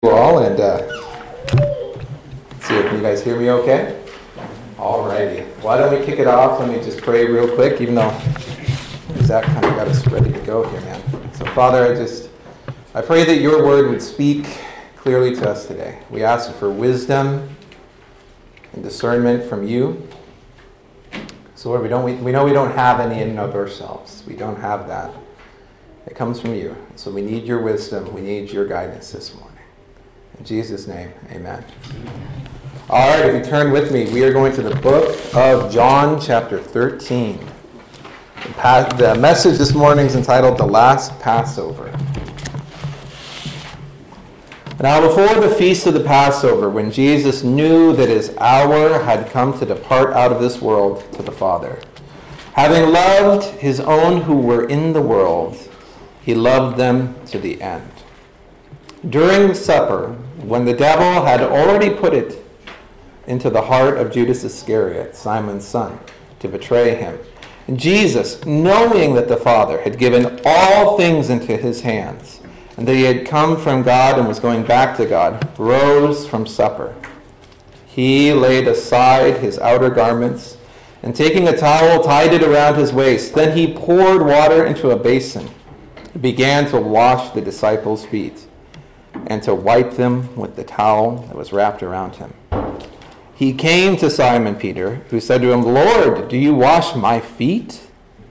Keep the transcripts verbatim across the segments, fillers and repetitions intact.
All and uh, let's see if you guys hear me okay. Alrighty, why don't we kick it off? Let me just pray real quick, even though Zach kind of got us ready to go here, man. So Father, I just I pray that your word would speak clearly to us today. We ask for wisdom and discernment from you. So Lord, we don't we, we know we don't have any in and of ourselves. We don't have that. It comes from you. So we need your wisdom. We need your guidance this morning. In Jesus' name, amen. All right, if you turn with me, we are going to the book of John, chapter thirteen. The, pa- the message this morning is entitled, The Last Passover. Now, before the feast of the Passover, when Jesus knew that his hour had come to depart out of this world to the Father, having loved his own who were in the world, he loved them to the end. During the supper, when the devil had already put it into the heart of Judas Iscariot, Simon's son, to betray him, Jesus, knowing that the Father had given all things into his hands, and that he had come from God and was going back to God, rose from supper. He laid aside his outer garments, and taking a towel, tied it around his waist. Then he poured water into a basin, and began to wash the disciples' feet, and to wipe them with the towel that was wrapped around him. He came to Simon Peter, who said to him, Lord, do you wash my feet?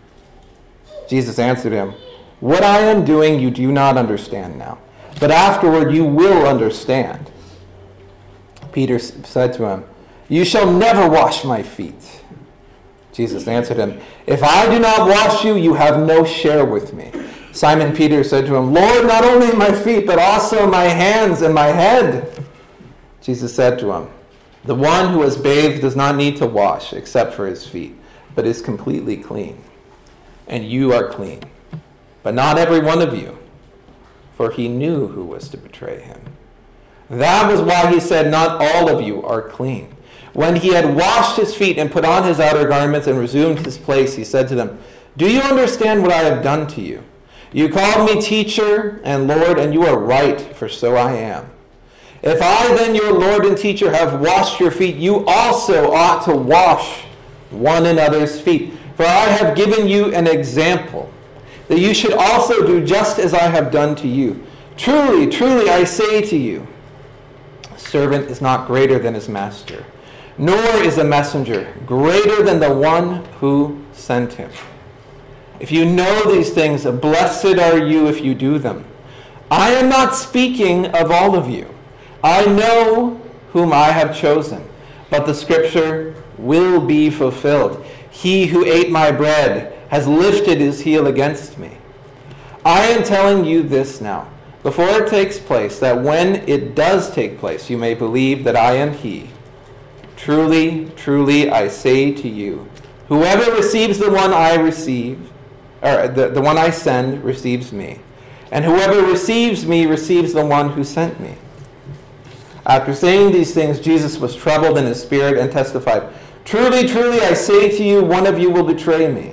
Jesus answered him, What I am doing you do not understand now, but afterward you will understand. Peter said to him, You shall never wash my feet. Jesus answered him, If I do not wash you, you have no share with me. Simon Peter said to him, Lord, not only my feet, but also my hands and my head. Jesus said to him, The one who is bathed does not need to wash except for his feet, but is completely clean. And you are clean, but not every one of you. For he knew who was to betray him. That was why he said, Not all of you are clean. When he had washed his feet and put on his outer garments and resumed his place, he said to them, Do you understand what I have done to you? You called me teacher and Lord, and you are right, for so I am. If I then, your Lord and teacher, have washed your feet, you also ought to wash one another's feet. For I have given you an example, that you should also do just as I have done to you. Truly, truly, I say to you, a servant is not greater than his master, nor is a messenger greater than the one who sent him. If you know these things, blessed are you if you do them. I am not speaking of all of you. I know whom I have chosen, but the scripture will be fulfilled. He who ate my bread has lifted his heel against me. I am telling you this now, before it takes place, that when it does take place, you may believe that I am he. Truly, truly, I say to you, whoever receives the one I receive, or the, the one I send, receives me. And whoever receives me receives the one who sent me. After saying these things, Jesus was troubled in his spirit and testified, Truly, truly, I say to you, one of you will betray me.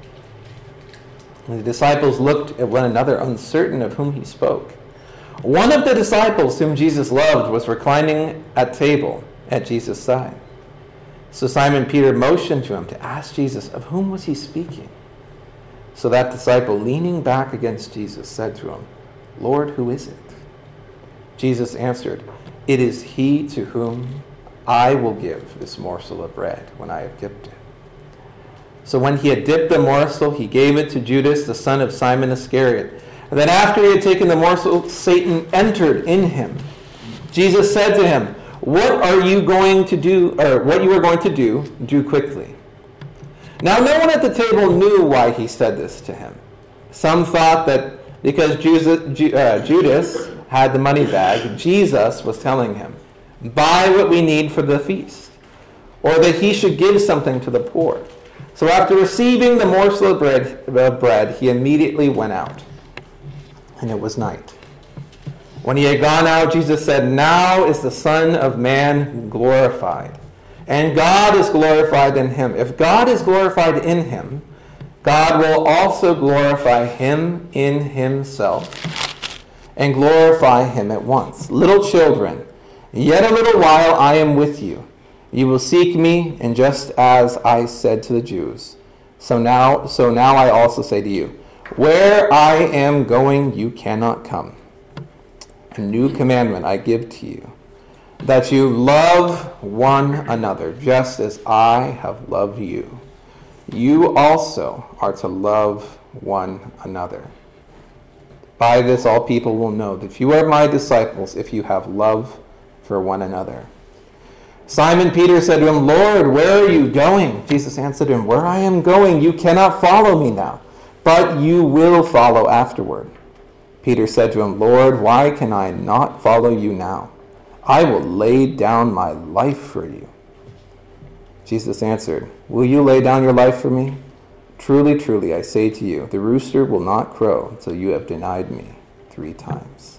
And the disciples looked at one another, uncertain of whom he spoke. One of the disciples whom Jesus loved was reclining at table at Jesus' side. So Simon Peter motioned to him to ask Jesus, of whom was he speaking? So that disciple, leaning back against Jesus, said to him, Lord, who is it? Jesus answered, It is he to whom I will give this morsel of bread when I have dipped it. So when he had dipped the morsel, he gave it to Judas, the son of Simon Iscariot. And then after he had taken the morsel, Satan entered in him. Jesus said to him, What are you going to do, or what you are going to do, do quickly. Now no one at the table knew why he said this to him. Some thought that because Judas had the money bag, Jesus was telling him, Buy what we need for the feast, or that he should give something to the poor. So after receiving the morsel of bread, of bread, he immediately went out, and it was night. When he had gone out, Jesus said, Now is the Son of Man glorified, and God is glorified in him. If God is glorified in him, God will also glorify him in himself, and glorify him at once. Little children, yet a little while I am with you. You will seek me, and just as I said to the Jews, so now, so now I also say to you, where I am going, you cannot come. A new commandment I give to you, that you love one another, just as I have loved you. You also are to love one another. By this all people will know that you are my disciples, if you have love for one another. Simon Peter said to him, Lord, where are you going? Jesus answered him, where I am going, you cannot follow me now, but you will follow afterward. Peter said to him, Lord, why can I not follow you now? I will lay down my life for you. Jesus answered, will you lay down your life for me? Truly, truly, I say to you, the rooster will not crow until you have denied me three times.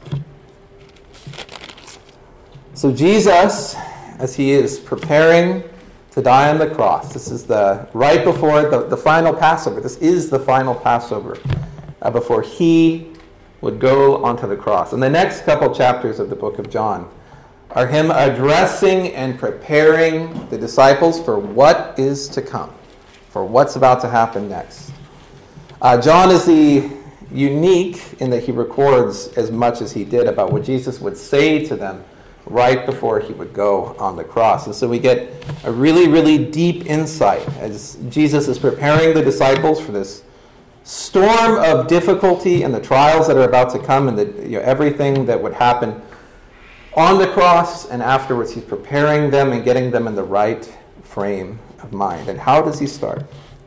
So Jesus, as he is preparing to die on the cross, this is the right before the, the final Passover. This is the final Passover uh, before he would go onto the cross. And the next couple chapters of the book of John are him addressing and preparing the disciples for what is to come, for what's about to happen next. Uh, John is the unique in that he records as much as he did about what Jesus would say to them right before he would go on the cross. And so we get a really, really deep insight as Jesus is preparing the disciples for this storm of difficulty and the trials that are about to come, and the, you know, everything that would happen on the cross and afterwards. He's preparing them and getting them in the right frame of mind. And how does he start?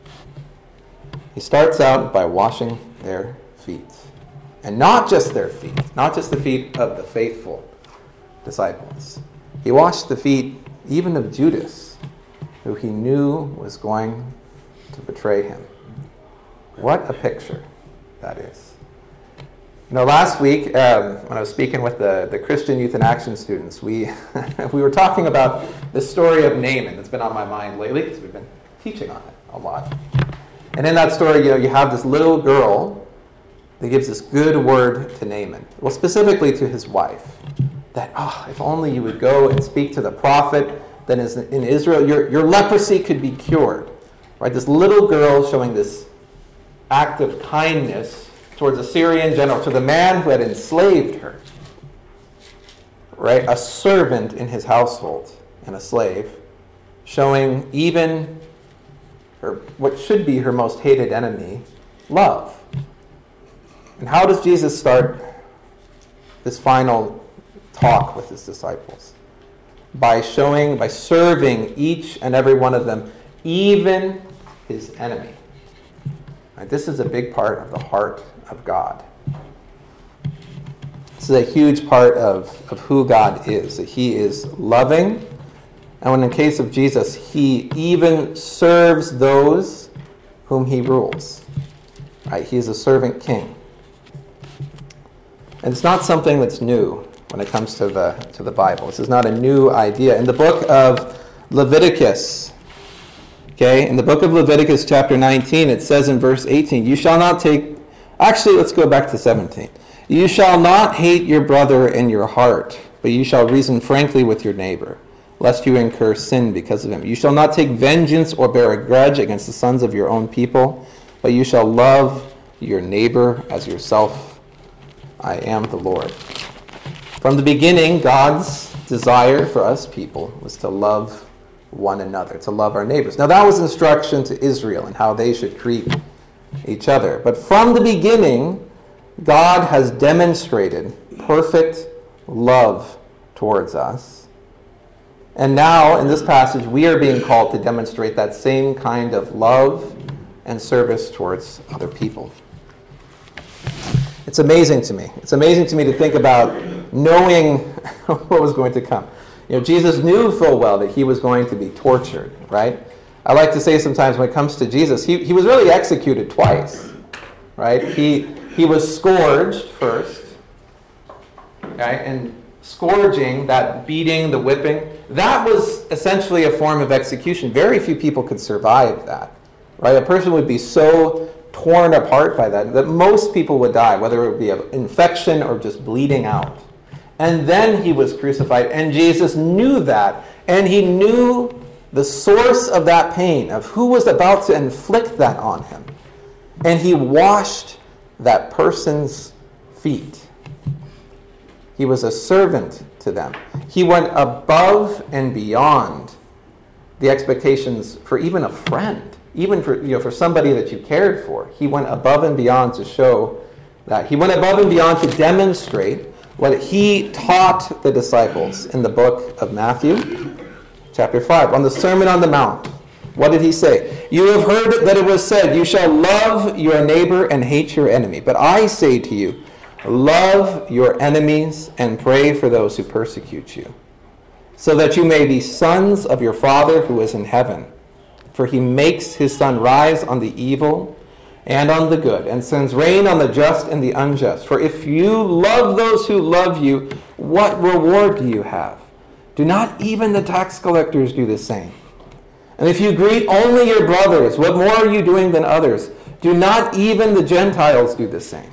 He starts out by washing their feet. And not just their feet, not just the feet of the faithful disciples. He washed the feet even of Judas, who he knew was going to betray him. What a picture that is. You know, last week, um, when I was speaking with the, the Christian Youth in Action students, we we were talking about the story of Naaman that's been on my mind lately, because we've been teaching on it a lot. And in that story, you know, you have this little girl that gives this good word to Naaman. Well, specifically to his wife. That, oh, if only you would go and speak to the prophet, then in Israel, your, your leprosy could be cured. Right? This little girl showing this act of kindness towards a Syrian general, to the man who had enslaved her. Right? A servant in his household and a slave, showing even her, what should be her most hated enemy, love. And how does Jesus start this final talk with his disciples? By showing, by serving each and every one of them, even his enemy. Right, this is a big part of the heart of God. This is a huge part of, of who God is. That he is loving, and when in the case of Jesus, he even serves those whom he rules. Right, he is a servant king. And it's not something that's new when it comes to the to the Bible. This is not a new idea. In the book of Leviticus, okay, in the book of Leviticus chapter nineteen, it says in verse eighteen, you shall not take, actually let's go back to seventeen. You shall not hate your brother in your heart, but you shall reason frankly with your neighbor, lest you incur sin because of him. You shall not take vengeance or bear a grudge against the sons of your own people, but you shall love your neighbor as yourself. I am the Lord. From the beginning, God's desire for us people was to love one another, to love our neighbors. Now that was instruction to Israel and how they should treat each other. But from the beginning, God has demonstrated perfect love towards us. And now, in this passage, we are being called to demonstrate that same kind of love and service towards other people. It's amazing to me. It's amazing to me to think about knowing what was going to come. You know, Jesus knew full well that he was going to be tortured, right? I like to say sometimes when it comes to Jesus, he, he was really executed twice, right? He he was scourged first, right? And scourging, that beating, the whipping, that was essentially a form of execution. Very few people could survive that, right? A person would be so torn apart by that, that most people would die, whether it would be an infection or just bleeding out. And then he was crucified, and Jesus knew that, and he knew the source of that pain, of who was about to inflict that on him. And he washed that person's feet. He was a servant to them. He went above and beyond the expectations for even a friend, even for, you know, for somebody that you cared for. He went above and beyond to show that. He went above and beyond to demonstrate what he taught the disciples in the book of Matthew, chapter five, on the Sermon on the Mount. What did he say? You have heard that it was said, you shall love your neighbor and hate your enemy. But I say to you, love your enemies and pray for those who persecute you, so that you may be sons of your Father who is in heaven. For he makes his sun rise on the evil and on the good, and sends rain on the just and the unjust. For if you love those who love you, what reward do you have? Do not even the tax collectors do the same? And if you greet only your brothers, what more are you doing than others? Do not even the Gentiles do the same?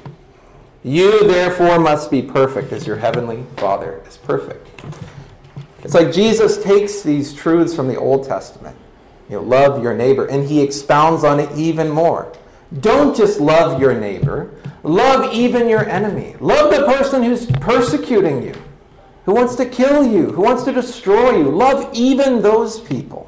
You therefore must be perfect as your heavenly Father is perfect. It's like Jesus takes these truths from the Old Testament, you know, love your neighbor, and he expounds on it even more. Don't just love your neighbor, love even your enemy. Love the person who's persecuting you, who wants to kill you, who wants to destroy you. Love even those people.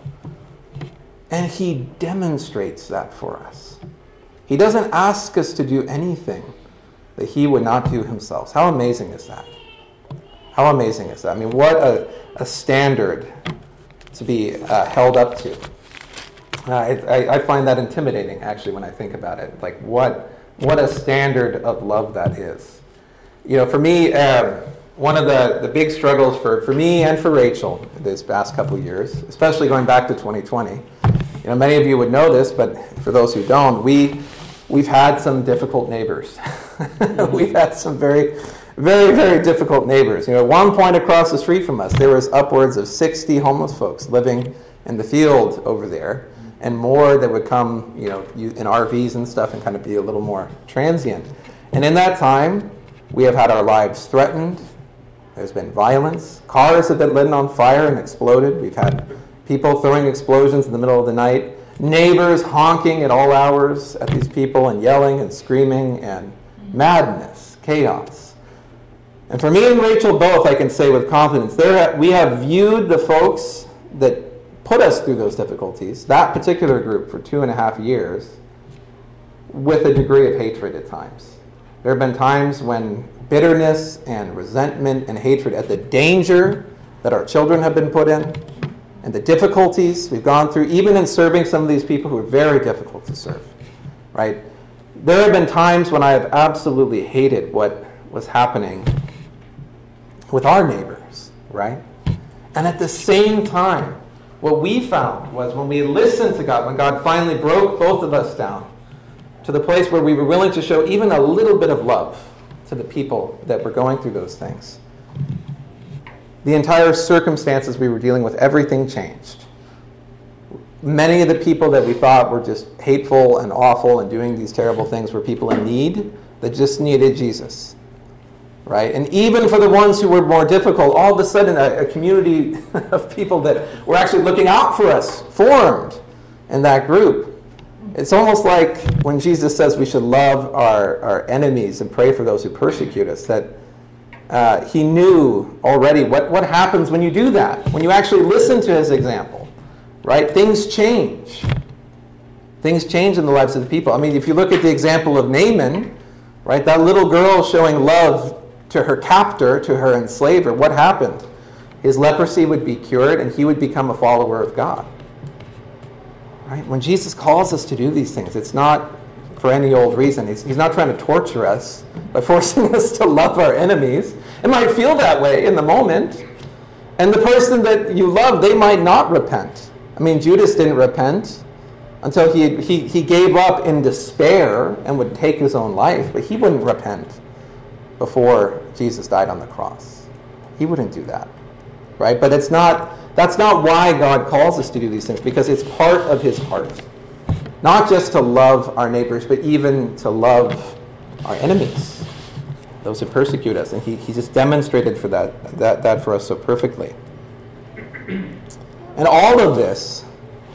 And he demonstrates that for us. He doesn't ask us to do anything that he would not do himself. How amazing is that? How amazing is that? I mean, what a, a standard to be uh, held up to. Uh, I, I find that intimidating, actually, when I think about it. Like, what what a standard of love that is. You know, for me, uh, one of the, the big struggles for, for me and for Rachel this past couple of years, especially going back to twenty twenty, you know, many of you would know this, but for those who don't, we, we've had some difficult neighbors. We've had some very, very, very difficult neighbors. You know, at one point across the street from us, there was upwards of sixty homeless folks living in the field over there, and more that would come, you know, in R Vs and stuff and kind of be a little more transient. And in that time, we have had our lives threatened. There's been violence. Cars have been lit on fire and exploded. We've had people throwing explosions in the middle of the night. Neighbors honking at all hours at these people and yelling and screaming, and madness, chaos. And for me and Rachel both, I can say with confidence, there we have viewed the folks that put us through those difficulties, that particular group, for two and a half years, with a degree of hatred at times. There have been times when bitterness and resentment and hatred at the danger that our children have been put in, and the difficulties we've gone through, even in serving some of these people who are very difficult to serve, right? There have been times when I have absolutely hated what was happening with our neighbors, right? And at the same time, what we found was when we listened to God, when God finally broke both of us down to the place where we were willing to show even a little bit of love to the people that were going through those things, the entire circumstances we were dealing with, everything changed. Many of the people that we thought were just hateful and awful and doing these terrible things were people in need that just needed Jesus. Right? And even for the ones who were more difficult, all of a sudden a, a community of people that were actually looking out for us formed in that group. It's almost like when Jesus says we should love our, our enemies and pray for those who persecute us, that uh, he knew already what, what happens when you do that, when you actually listen to his example. Right? Things change. Things change in the lives of the people. I mean, if you look at the example of Naaman, right, that little girl showing love to her captor, to her enslaver, what happened? His leprosy would be cured and he would become a follower of God. Right? When Jesus calls us to do these things, it's not for any old reason. He's, he's not trying to torture us by forcing us to love our enemies. It might feel that way in the moment. And the person that you love, they might not repent. I mean, Judas didn't repent until he, he, he gave up in despair and would take his own life, but he wouldn't repent before Jesus died on the cross. He wouldn't do that, right? But it's not, that's not why God calls us to do these things, because it's part of his heart. Not just to love our neighbors, but even to love our enemies, those who persecute us. And he, he just demonstrated for that, that, that for us so perfectly. And all of this,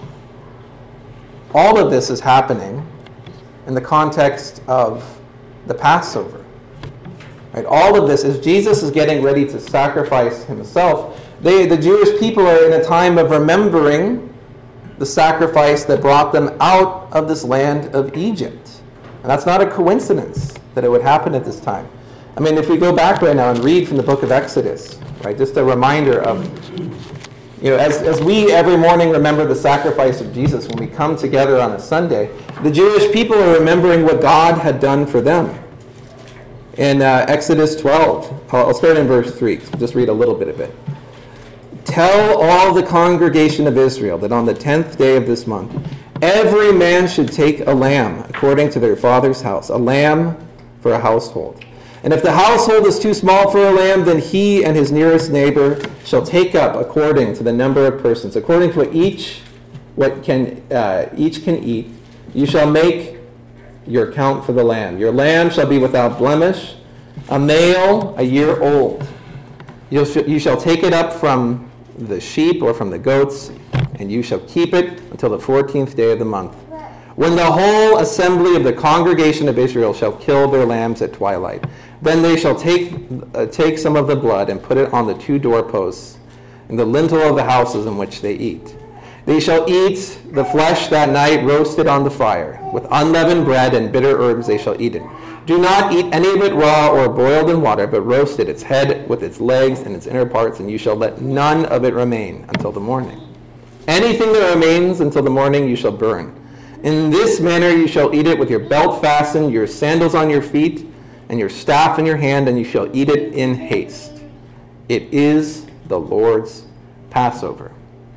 all of this is happening in the context of the Passover. Right? All of this is Jesus is getting ready to sacrifice himself. They, the Jewish people are in a time of remembering the sacrifice that brought them out of this land of Egypt. And that's not a coincidence that it would happen at this time. I mean, if we go back right now and read from the book of Exodus, right, just a reminder of, you know, as, as we every morning remember the sacrifice of Jesus when we come together on a Sunday, the Jewish people are remembering what God had done for them. In uh, Exodus twelve, I'll start in verse three, just read a little bit of it. Tell all the congregation of Israel that on the tenth day of this month, every man should take a lamb according to their father's house, a lamb for a household. And if the household is too small for a lamb, then he and his nearest neighbor shall take up according to the number of persons, according to what each what can uh, each can eat. You shall make your count for the lamb. Your lamb shall be without blemish, a male, a year old. You shall, you shall take it up from the sheep or from the goats, and you shall keep it until the fourteenth day of the month, when the whole assembly of the congregation of Israel shall kill their lambs at twilight. Then they shall take uh, take some of the blood and put it on the two doorposts and the lintel of the houses in which they eat. They shall eat the flesh that night roasted on the fire. With unleavened bread and bitter herbs they shall eat it. Do not eat any of it raw or boiled in water, but roast it, its head with its legs and its inner parts, and you shall let none of it remain until the morning. Anything that remains until the morning you shall burn. In this manner you shall eat it with your belt fastened, your sandals on your feet, and your staff in your hand, and you shall eat it in haste. It is the Lord's Passover.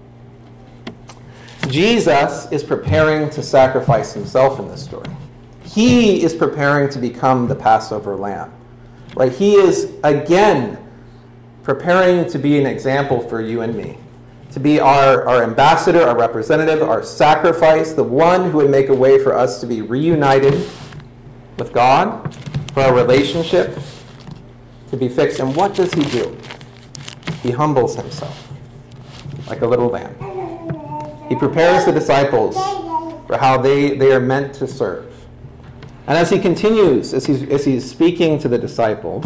Jesus is preparing to sacrifice himself in this story. He is preparing to become the Passover lamb. Right? He is, again, preparing to be an example for you and me. To be our, our ambassador, our representative, our sacrifice, the one who would make a way for us to be reunited with God, for our relationship to be fixed. And what does he do? He humbles himself like a little lamb. He prepares the disciples for how they, they are meant to serve. And as he continues, as he's, as he's speaking to the disciples,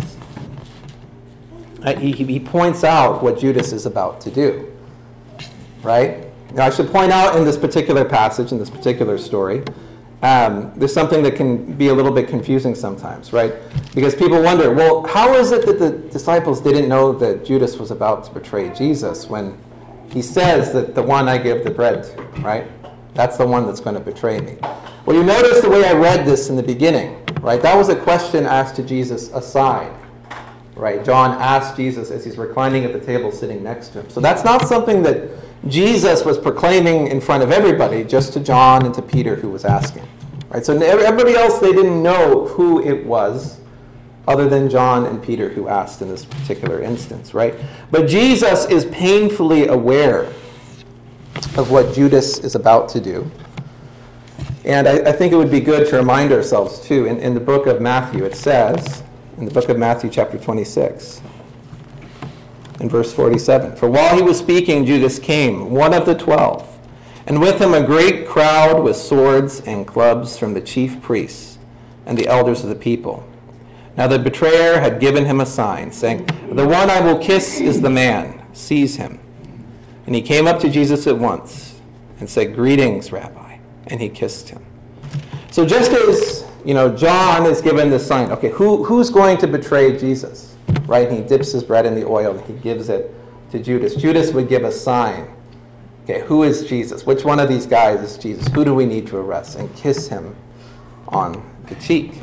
he, he points out what Judas is about to do. Right? Now, I should point out in this particular passage, in this particular story, um, there's something that can be a little bit confusing sometimes, right? Because people wonder, well, how is it that the disciples didn't know that Judas was about to betray Jesus when he says that the one I give the bread to, right? That's the one that's going to betray me. Well, you notice the way I read this in the beginning, right? That was a question asked to Jesus aside, right? John asked Jesus as he's reclining at the table sitting next to him. So that's not something that Jesus was proclaiming in front of everybody, just to John and to Peter who was asking, right? So everybody else, they didn't know who it was other than John and Peter who asked in this particular instance, right? But Jesus is painfully aware of what Judas is about to do. And I, I think it would be good to remind ourselves, too, in, in the book of Matthew, it says, in the book of Matthew chapter twenty-six, in verse forty-seven, for while he was speaking, Judas came, one of the twelve, and with him a great crowd with swords and clubs from the chief priests and the elders of the people. Now the betrayer had given him a sign, saying, the one I will kiss is the man. Seize him. And he came up to Jesus at once and said, greetings, Rabbi. And he kissed him. So just as, you know, John is given this sign, okay, who, who's going to betray Jesus? Right? And he dips his bread in the oil and he gives it to Judas. Judas would give a sign. Okay, who is Jesus? Which one of these guys is Jesus? Who do we need to arrest? And kiss him on the cheek.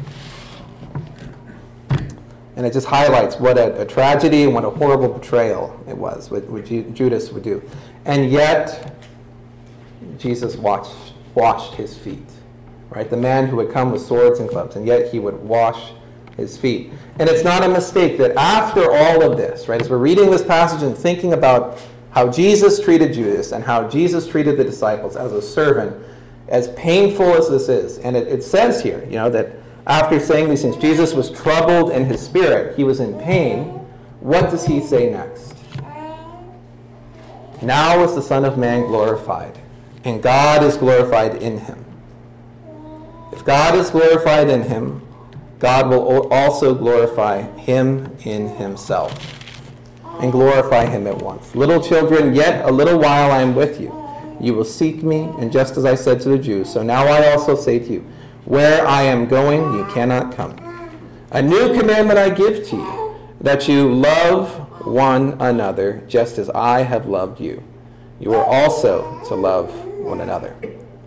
And it just highlights what a, a tragedy and what a horrible betrayal it was, what, what Ju- Judas would do. And yet, Jesus washed, washed his feet. Right? The man who would come with swords and clubs, and yet he would wash his feet. And it's not a mistake that after all of this, right, as we're reading this passage and thinking about how Jesus treated Judas and how Jesus treated the disciples as a servant, as painful as this is, and it, it says here, you know, that after saying these things, Jesus was troubled in his spirit. He was in pain. What does he say next? Now is the Son of Man glorified, and God is glorified in him. If God is glorified in him, God will also glorify him in himself, and glorify him at once. Little children, yet a little while I am with you. You will seek me, and just as I said to the Jews, so now I also say to you, where I am going, you cannot come. A new commandment I give to you, that you love one another, just as I have loved you. You are also to love one another.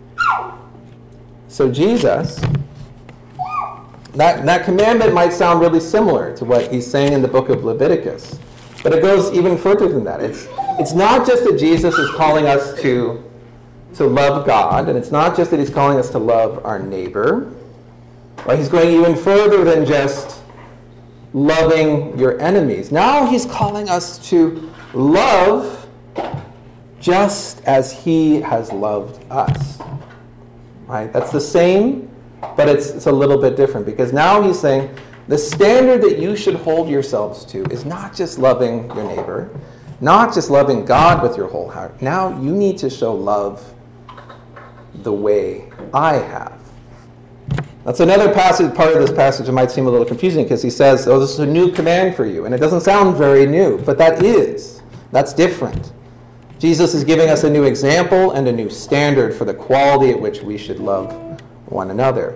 So Jesus, that, that commandment might sound really similar to what he's saying in the book of Leviticus, but it goes even further than that. It's, it's not just that Jesus is calling us to to love God, and it's not just that he's calling us to love our neighbor. Right? He's going even further than just loving your enemies. Now he's calling us to love just as he has loved us. Right? That's the same, but it's, it's a little bit different, because now he's saying the standard that you should hold yourselves to is not just loving your neighbor, not just loving God with your whole heart. Now you need to show love the way I have. That's another passage, part of this passage that might seem a little confusing, because he says, oh, this is a new command for you. And it doesn't sound very new, but that is. That's different. Jesus is giving us a new example and a new standard for the quality at which we should love one another.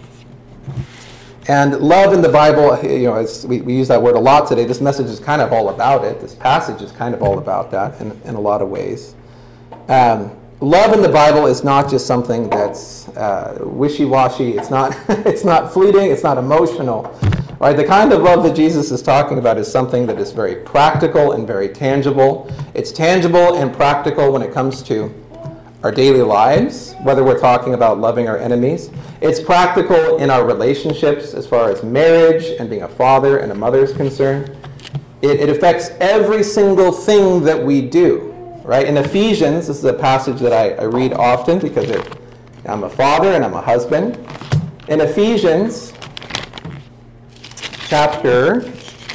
And love in the Bible, you know, it's, we, we use that word a lot today. This message is kind of all about it. This passage is kind of all about that in, in a lot of ways. Um, love in the Bible is not just something that's uh, wishy-washy. It's not, it's not fleeting. It's not emotional. Right? The kind of love that Jesus is talking about is something that is very practical and very tangible. It's tangible and practical when it comes to our daily lives, whether we're talking about loving our enemies. It's practical in our relationships as far as marriage and being a father and a mother is concerned. It, it affects every single thing that we do. Right? In Ephesians, this is a passage that I, I read often because it, I'm a father and I'm a husband. In Ephesians chapter,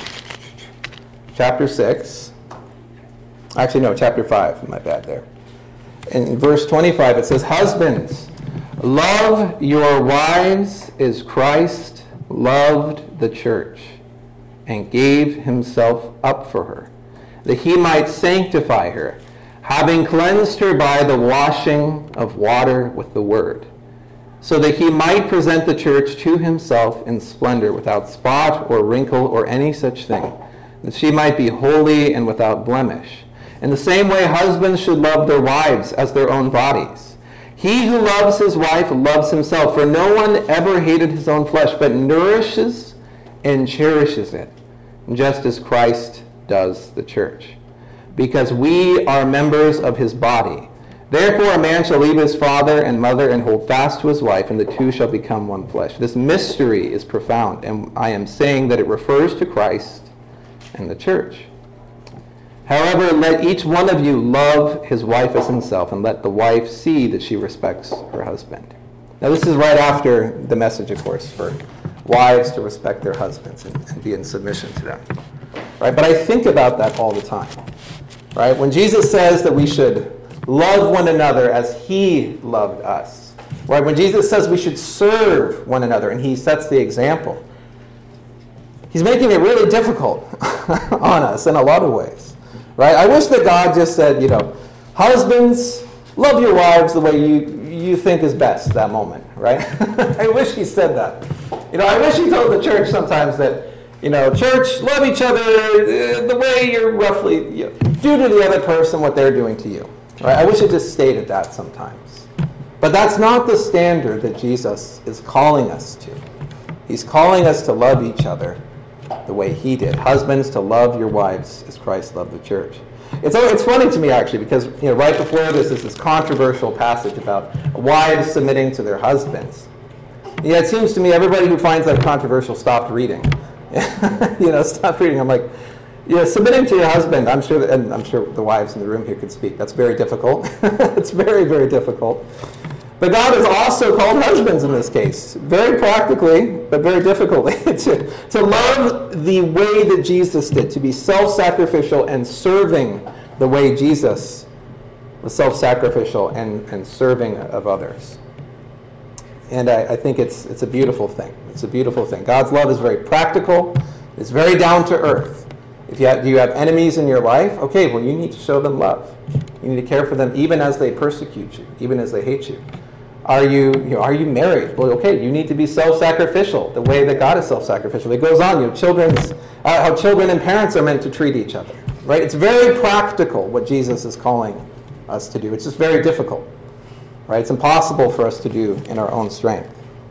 chapter six, actually no, chapter five, my bad there. In verse twenty-five, it says, Husbands, love your wives as Christ loved the church and gave himself up for her, that he might sanctify her, having cleansed her by the washing of water with the word, so that he might present the church to himself in splendor, without spot or wrinkle or any such thing, that she might be holy and without blemish. In the same way, husbands should love their wives as their own bodies. He who loves his wife loves himself, for no one ever hated his own flesh, but nourishes and cherishes it, just as Christ does the church, because we are members of his body. Therefore a man shall leave his father and mother and hold fast to his wife, and the two shall become one flesh. This mystery is profound, and I am saying that it refers to Christ and the church. However, let each one of you love his wife as himself, and let the wife see that she respects her husband. Now this is right after the message, of course, for wives to respect their husbands and, and be in submission to them. Right? But I think about that all the time. Right? When Jesus says that we should love one another as he loved us. Right? When Jesus says we should serve one another and he sets the example, he's making it really difficult on us in a lot of ways. Right? I wish that God just said, you know, husbands, love your wives the way you, you think is best that moment. Right? I wish he said that. You know, I wish he told the church sometimes that, you know, church, love each other uh, the way you're roughly, you know, do to the other person what they're doing to you. Right? I wish it just stated that sometimes. But that's not the standard that Jesus is calling us to. He's calling us to love each other the way he did. Husbands, to love your wives as Christ loved the church. It's it's funny to me, actually, because you know right before this is this controversial passage about wives submitting to their husbands. Yeah, it seems to me everybody who finds that controversial stopped reading. you know, stopped reading. I'm like, yeah, submitting to your husband, I'm sure, that, and I'm sure the wives in the room here could speak. That's very difficult. It's very, very difficult. But God has also called husbands in this case, very practically, but very difficultly, to, to love the way that Jesus did, to be self-sacrificial and serving the way Jesus was self-sacrificial and, and serving of others. And I, I think it's it's a beautiful thing. It's a beautiful thing. God's love is very practical. It's very down to earth. If you have, do you have enemies in your life? Okay, well, you need to show them love. You need to care for them even as they persecute you, even as they hate you. Are you, you know, are you married? Well, okay, you need to be self-sacrificial, the way that God is self-sacrificial. It goes on, you know, children's, uh, how children and parents are meant to treat each other, right? It's very practical what Jesus is calling us to do. It's just very difficult, right? It's impossible for us to do in our own strength.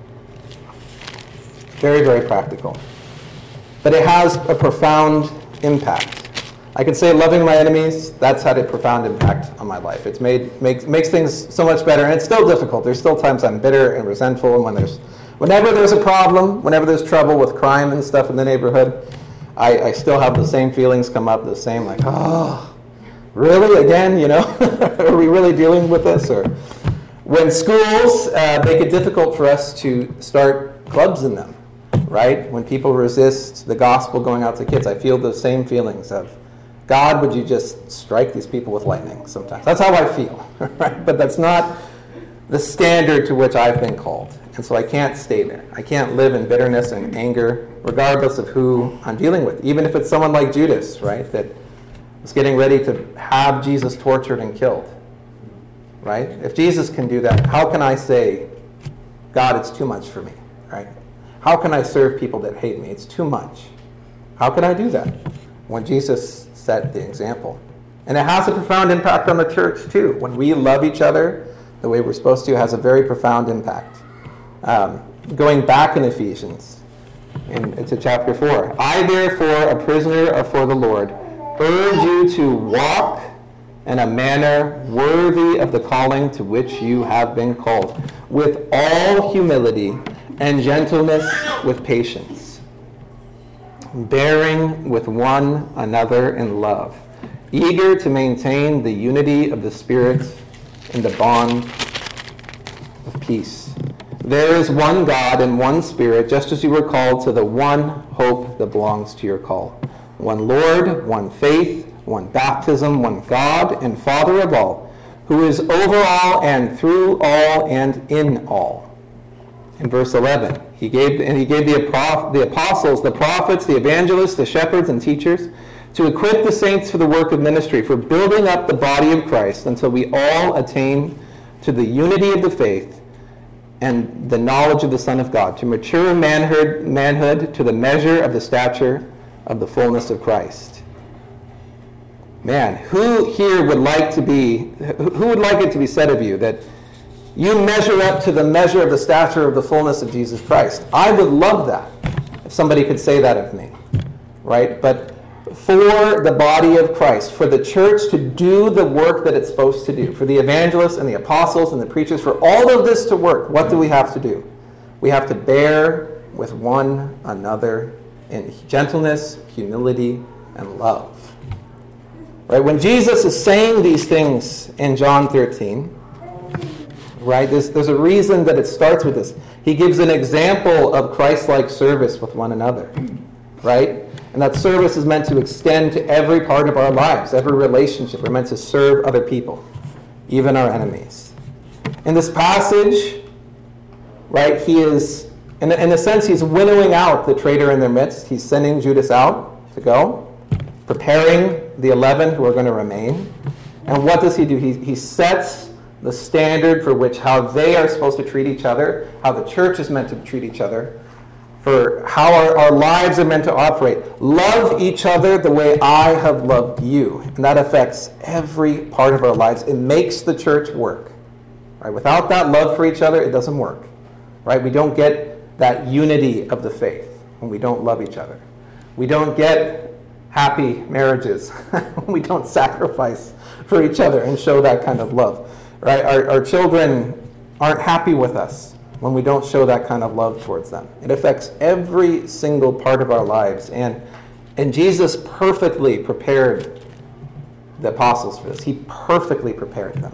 Very, very practical. But it has a profound impact. I can say loving my enemies, that's had a profound impact on my life. It's made makes makes things so much better, and it's still difficult. There's still times I'm bitter and resentful, and when there's whenever there's a problem, whenever there's trouble with crime and stuff in the neighborhood, I, I still have the same feelings come up, the same like, oh, really again, you know? Are we really dealing with this? Or when schools uh, make it difficult for us to start clubs in them, right? When people resist the gospel going out to kids, I feel those same feelings of, God, would you just strike these people with lightning sometimes? That's how I feel, right? But that's not the standard to which I've been called. And so I can't stay there. I can't live in bitterness and anger, regardless of who I'm dealing with. Even if it's someone like Judas, right, that was getting ready to have Jesus tortured and killed, right? If Jesus can do that, how can I say, God, it's too much for me, right? How can I serve people that hate me? It's too much. How can I do that when Jesus set the example? And it has a profound impact on the church too. When we love each other the way we're supposed to, it has a very profound impact. Um, going back in Ephesians, in, into chapter four. I therefore, a prisoner for the Lord, urge you to walk in a manner worthy of the calling to which you have been called, with all humility and gentleness, with patience, bearing with one another in love, eager to maintain the unity of the Spirit in the bond of peace. There is one God and one Spirit, just as you were called to the one hope that belongs to your call. One Lord, one faith, one baptism, one God and Father of all, who is over all and through all and in all. In verse eleven, he gave and he gave the, the apostles, the prophets, the evangelists, the shepherds, and teachers to equip the saints for the work of ministry, for building up the body of Christ until we all attain to the unity of the faith and the knowledge of the Son of God, to mature manhood, manhood to the measure of the stature of the fullness of Christ. Man, who here would like to be, who would like it to be said of you that you measure up to the measure of the stature of the fullness of Jesus Christ? I would love that if somebody could say that of me, right? But for the body of Christ, for the church to do the work that it's supposed to do, for the evangelists and the apostles and the preachers, for all of this to work, what do we have to do? We have to bear with one another in gentleness, humility, and love. Right? When Jesus is saying these things in John thirteen, right, there's, there's a reason that it starts with this. He gives an example of Christ-like service with one another, right? And that service is meant to extend to every part of our lives, every relationship. We're meant to serve other people, even our enemies. In this passage, right, he is, in a, in a sense, he's winnowing out the traitor in their midst. He's sending Judas out to go, preparing the eleven who are going to remain. And what does he do? He, he sets the standard for which how they are supposed to treat each other, how the church is meant to treat each other, for how our, our lives are meant to operate. Love each other the way I have loved you. And that affects every part of our lives. It makes the church work. Right? Without that love for each other, it doesn't work. Right? We don't get that unity of the faith when we don't love each other. We don't get happy marriages when we don't sacrifice for each other and show that kind of love. Right? Our, our children aren't happy with us when we don't show that kind of love towards them. It affects every single part of our lives. And, and Jesus perfectly prepared the apostles for this. He perfectly prepared them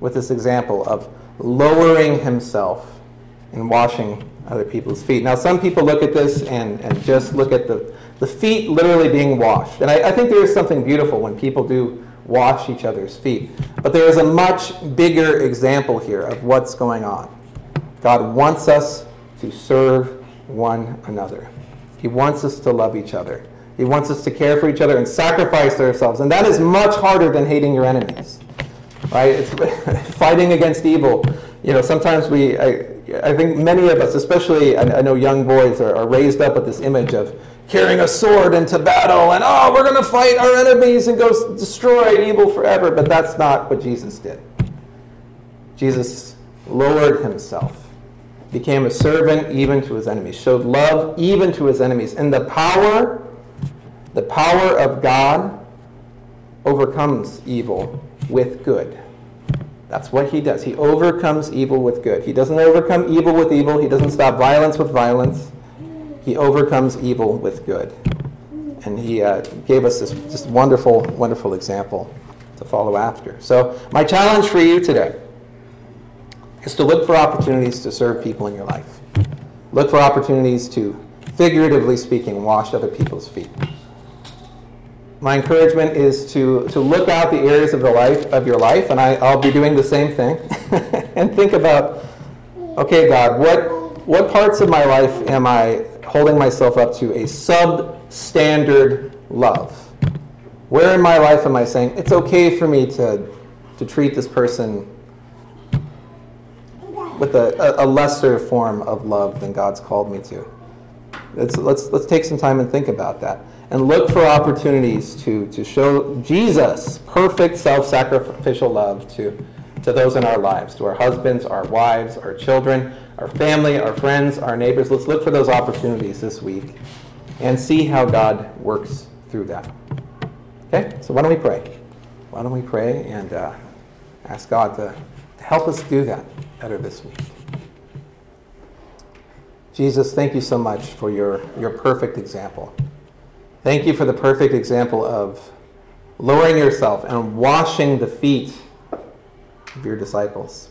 with this example of lowering himself and washing other people's feet. Now, some people look at this and, and just look at the, the feet literally being washed. And I, I think there is something beautiful when people do wash each other's feet. But there is a much bigger example here of what's going on. God wants us to serve one another. He wants us to love each other. He wants us to care for each other and sacrifice ourselves. And that is much harder than hating your enemies. Right? It's fighting against evil. You know, sometimes we, I, I think many of us, especially, I, I know young boys, are, are raised up with this image of carrying a sword into battle and, oh, we're going to fight our enemies and go destroy evil forever. But that's not what Jesus did. Jesus lowered himself, became a servant even to his enemies, showed love even to his enemies. And the power, the power of God overcomes evil with good. That's what he does. He overcomes evil with good. He doesn't overcome evil with evil. He doesn't stop violence with violence. He overcomes evil with good. And he uh, gave us this just wonderful, wonderful example to follow after. So my challenge for you today is to look for opportunities to serve people in your life. Look for opportunities to, figuratively speaking, wash other people's feet. My encouragement is to, to look out the areas of the life of your life, and I, I'll be doing the same thing, and think about, okay, God, what what parts of my life am I holding myself up to a substandard love? Where in my life am I saying, it's okay for me to, to treat this person with a, a lesser form of love than God's called me to? Let's, let's, let's take some time and think about that. And look for opportunities to, to show Jesus' perfect self-sacrificial love to, to those in our lives, to our husbands, our wives, our children, our family, our friends, our neighbors. Let's look for those opportunities this week and see how God works through that. Okay? So why don't we pray? Why don't we pray and uh, ask God to, to help us do that better this week. Jesus, thank you so much for your, your perfect example. Thank you for the perfect example of lowering yourself and washing the feet of your disciples.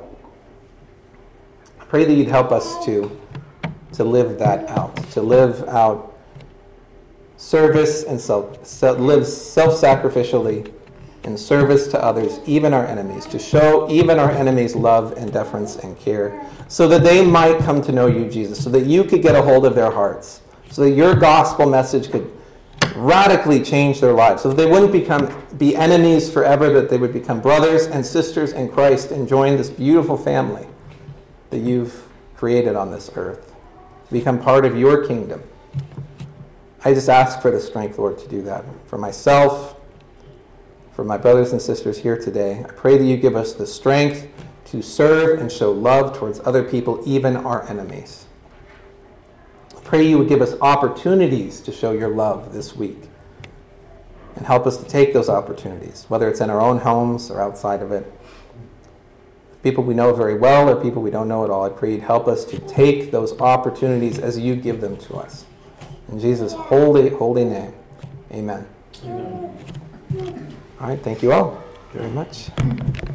I pray that you'd help us to, to live that out, to live out service and self, self, live self-sacrificially in service to others, even our enemies, to show even our enemies love and deference and care, so that they might come to know you, Jesus, so that you could get a hold of their hearts, so that your gospel message could radically change their lives, so that they wouldn't become be enemies forever, that they would become brothers and sisters in Christ and join this beautiful family that you've created on this earth, to become part of your kingdom. I just ask for the strength, Lord, to do that for myself, for my brothers and sisters here today. I pray that you give us the strength to serve and show love towards other people, even our enemies. Pray you would give us opportunities to show your love this week and help us to take those opportunities, whether it's in our own homes or outside of it. People we know very well or people we don't know at all, I pray you'd help us to take those opportunities as you give them to us. In Jesus' holy, holy name, amen. Amen. All right, thank you all very much.